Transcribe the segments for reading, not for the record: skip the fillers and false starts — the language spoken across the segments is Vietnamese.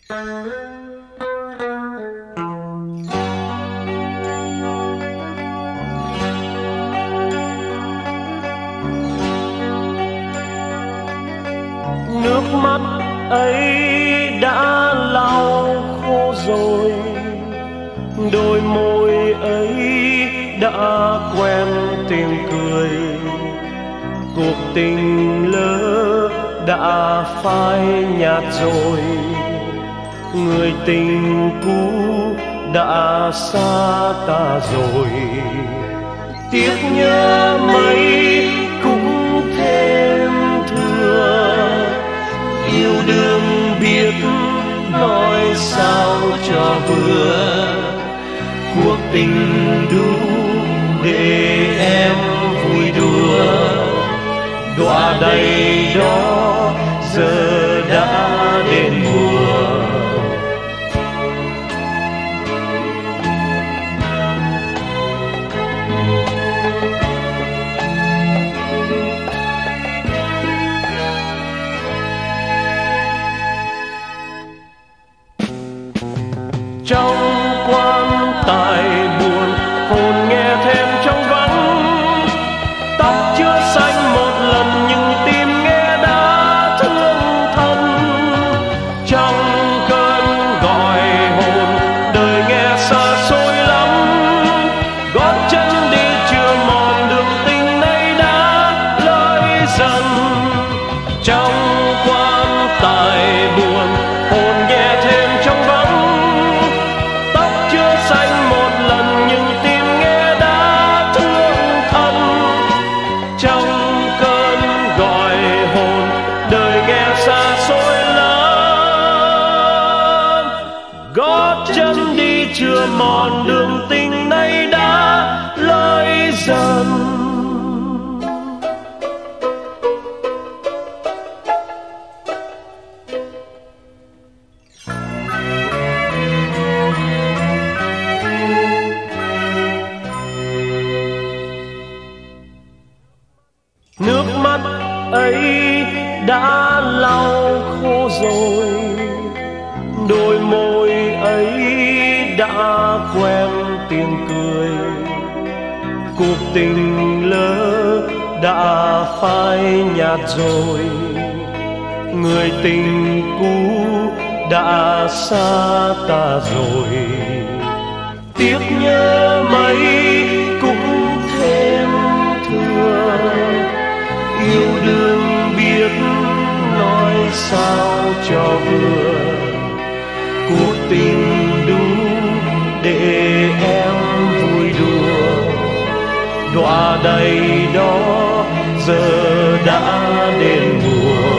Nước mắt ấy đã lau khô rồi, đôi môi ấy đã quen tiếng cười. Cuộc tình lỡ đã phai nhạt rồi, người tình cũ đã xa ta rồi. Tiếc nhớ mấy cũng thêm thừa, yêu đương biết nói sao cho vừa. Cuộc tình đủ để em vui đùa, đọa đầy đó giờ đã đến mùa. Trong quan tài buồn, hồn nghe thêm trong vắng. Tóc chưa xanh một lần nhưng tim nghe đã thương thân. Trong cơn gọi hồn, đời nghe xa xôi lắm. Gót chân đi chưa mòn đường tình này đã lơi dần. Trong quan tài buồn, hồn nghe thêm trong vắng. Xanh một lần nhưng tim nghe đã thương thân. Trong cơn gọi hồn, đời nghe xa xôi lắm. Gót chân đi chưa mòn đường tình này đã lơi dần. Nước mắt ấy đã lau khô rồi, đôi môi ấy đã quen tiếng cười. Cuộc tình lỡ đã phai nhạt rồi, người tình cũ đã xa ta rồi. Tiếc nhớ mấy cũng thêm thừa, yêu đương biết nói sao cho vừa. Cuộc tình đủ để em vui đùa, đọa đầy đó giờ đã đến mùa.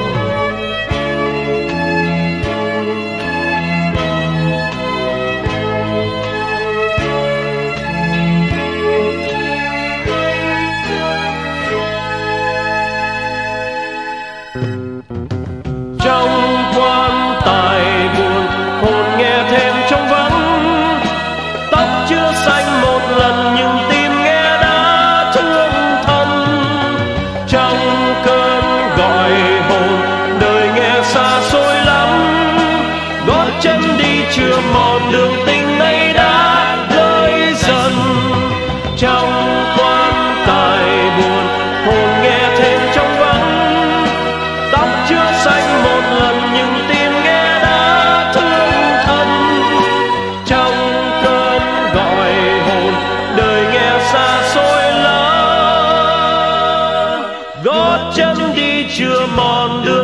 Trong quan tài buồn, hồn nghe thêm trong vắng. Tóc chưa xanh một lần nhưng tim nghe đã thương thân. Trong cơn gọi hồn, đời nghe xa xôi lắm. Gót chân đi chưa mòn đường tình này đã lơi dần. Trong quan tài buồn, hồn nghe thêm trong vắng. Tóc chưa xanh một lần nhưng tim nghe đã thương thân. Trong cơn gọi hồn, đời nghe xa xôi lắm. Gót chân đi chưa mòn đường